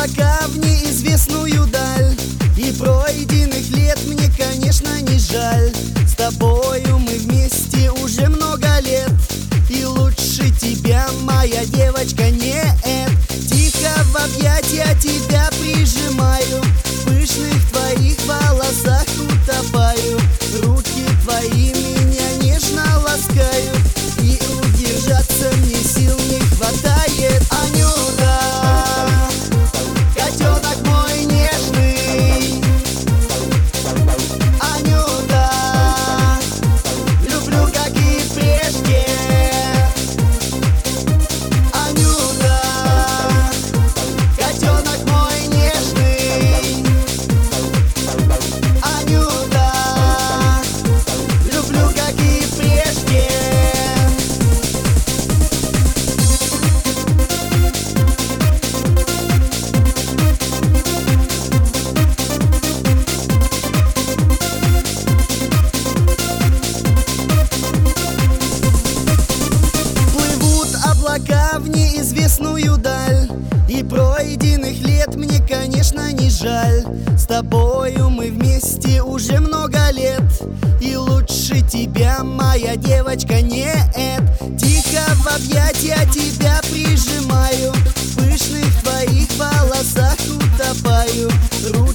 облака в неизвестную даль, и пройденных лет мне, конечно, не жаль. С тобою мы вместе уже много лет, и лучше тебя, моя девочка, нет. Тихо в объятия тебя прижимаю, в пышных твоих волосах утопаю. Руки твои меня нежно ласкают, и удержаться мне сил не хватает. Анюта, котенок мой нежный. Анюта, люблю, как и прежде. Анюта, котенок мой нежный. Анюта, люблю, как и прежде. Плывут облака в неизвестную даль, и пройденных лет мне, конечно, не жаль. С тобою мы вместе уже много лет, и лучше тебя, моя девочка, нет. Тихо в объятия тебя прижимаю, в пышных твоих волосах утопаю.